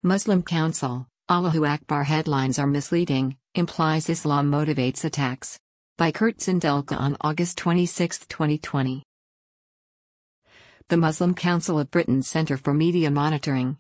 Muslim Council, Allahu Akbar headlines are misleading, implies Islam motivates attacks. By Kurt Zindelka on August 26, 2020. The Muslim Council of Britain's Centre for Media Monitoring,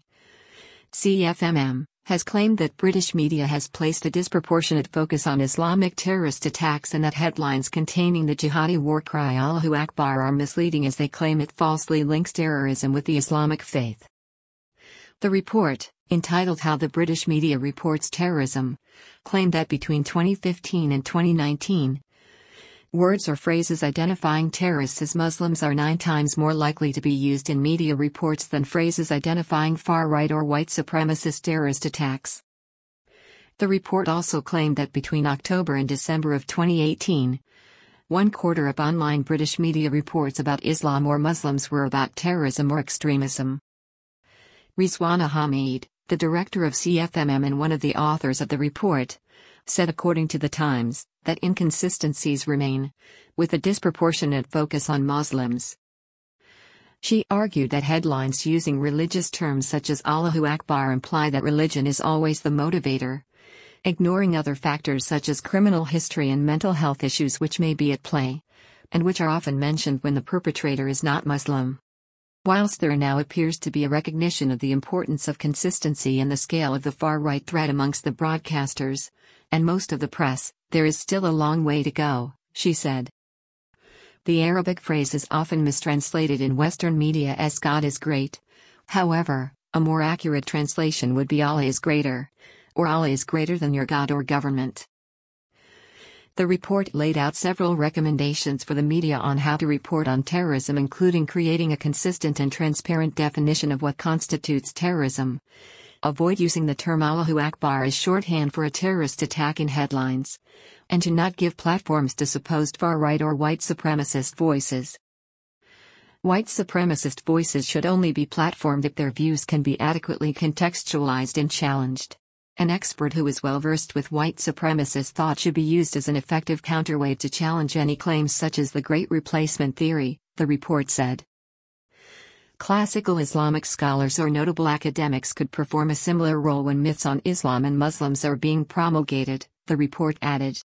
CFMM, has claimed that British media has placed a disproportionate focus on Islamic terrorist attacks and that headlines containing the jihadi war cry Allahu Akbar are misleading as they claim it falsely links terrorism with the Islamic faith. The report, entitled How the British Media Reports Terrorism, claimed that between 2015 and 2019, words or phrases identifying terrorists as Muslims are 9 times more likely to be used in media reports than phrases identifying far-right or white supremacist terrorist attacks. The report also claimed that between October and December of 2018, 1/4 of online British media reports about Islam or Muslims were about terrorism or extremism. Rizwana Hamid, the director of CFMM and one of the authors of the report, said according to The Times, that inconsistencies remain, with a disproportionate focus on Muslims. She argued that headlines using religious terms such as Allahu Akbar imply that religion is always the motivator, ignoring other factors such as criminal history and mental health issues which may be at play, and which are often mentioned when the perpetrator is not Muslim. Whilst there now appears to be a recognition of the importance of consistency and the scale of the far-right threat amongst the broadcasters, and most of the press, there is still a long way to go, she said. The Arabic phrase is often mistranslated in Western media as God is great. However, a more accurate translation would be Allah is greater, or Allah is greater than your God or government. The report laid out several recommendations for the media on how to report on terrorism, including creating a consistent and transparent definition of what constitutes terrorism, avoid using the term Allahu Akbar as shorthand for a terrorist attack in headlines, and to not give platforms to supposed far-right or white supremacist voices. White supremacist voices should only be platformed if their views can be adequately contextualized and challenged. An expert who is well versed with white supremacist thought should be used as an effective counterweight to challenge any claims such as the Great Replacement theory, the report said. Classical Islamic scholars or notable academics could perform a similar role when myths on Islam and Muslims are being promulgated, the report added.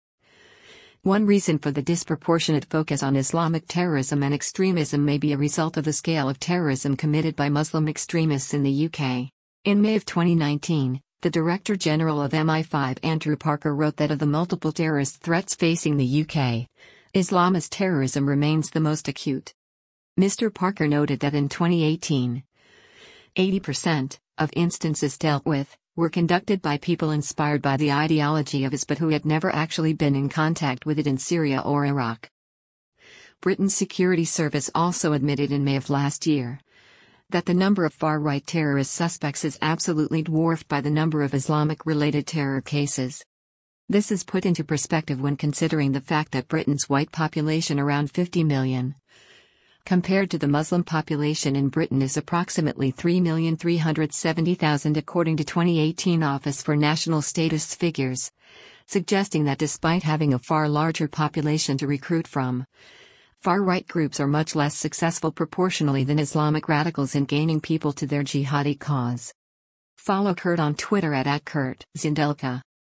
One reason for the disproportionate focus on Islamic terrorism and extremism may be a result of the scale of terrorism committed by Muslim extremists in the UK. In May of 2019, the Director General of MI5 Andrew Parker wrote that of the multiple terrorist threats facing the UK, Islamist terrorism remains the most acute. Mr. Parker noted that in 2018, 80% of instances dealt with were conducted by people inspired by the ideology of IS but who had never actually been in contact with it in Syria or Iraq. Britain's Security Service also admitted in May of last year that the number of far-right terrorist suspects is absolutely dwarfed by the number of Islamic-related terror cases. This is put into perspective when considering the fact that Britain's white population, around 50 million, compared to the Muslim population in Britain, is approximately 3,370,000 according to 2018 Office for National Statistics figures, suggesting that despite having a far larger population to recruit from, far-right groups are much less successful proportionally than Islamic radicals in gaining people to their jihadi cause. Follow Kurt on Twitter @KurtZindelka.